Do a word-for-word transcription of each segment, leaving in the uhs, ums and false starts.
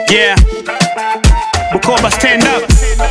Yeah, Bukoba stand up.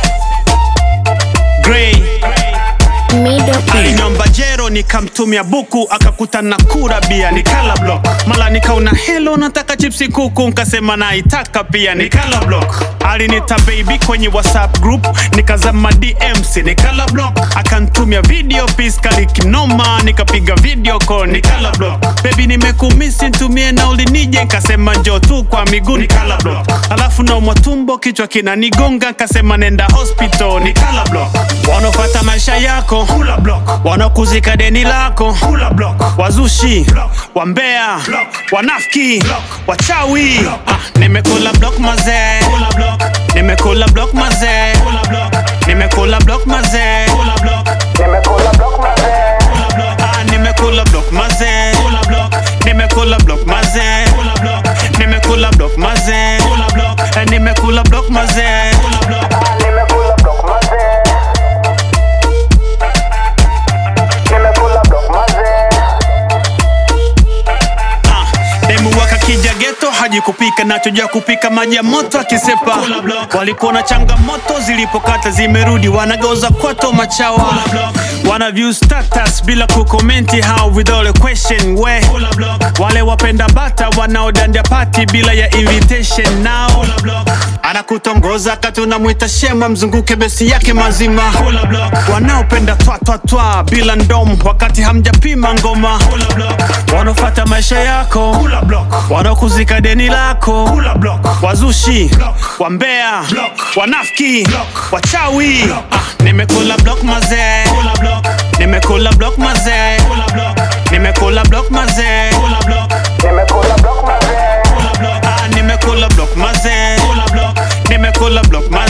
Gray alinyomba jero nikamtumia buku akakuta na kura bia nikala block. Mala nikaona hello nataka chipsi kuku nkasema naitaka pia nikala block. Alinita baby kwenye WhatsApp group nikazama D Ms nikala block. Akantumia video piece kali kinoma nikapiga video call nikala block. Baby nimekumisi ntumie na ulinije nkasema njoo tu kwa miguu nikala block. Alafu na umwatumbo kichwa kinanigonga nkasema nenda hospital nikala block. Wanafuata maisha yako hula block, wanakuzika deni lako hula block. Wazushi block, wambea block, wanafiki block, wachawi block. Ah, nimekula block mazee hula block, nimekula block mazee hula block, nimekula block mazee hula block, nimekula block mazee hula block. Ah, nimekula block mazee hula block, nimekula block mazee hula block, nimekula block mazee hula block, nimekula block mazee hula block. Kija ghetto haji kupika na tujua kupika maji ya moto akisepa. Walipona changamoto zilipokata zimerudi wanageuza kwato machawa. Wana view status bila kukomenti how with all a question we. Wale wapenda bata wanaodandia party bila ya invitation now. Anakutongoza kati unamuita shema mzunguke besi yake mazima. Wanaopenda twa twa twa bila ndomo wakati hamjapima ngoma. Wanafuata maisha yako wanakuzika deni lako hula block. Wazushi block, wambea block, wanafiki block, wachawi block. Ah, nimekula block mazee hula block, nimekula block mazee hula block, nimekula block mazee hula block, nimekula block mazee hula block. Ah, nimekula block mazee hula block, nimekula block mazee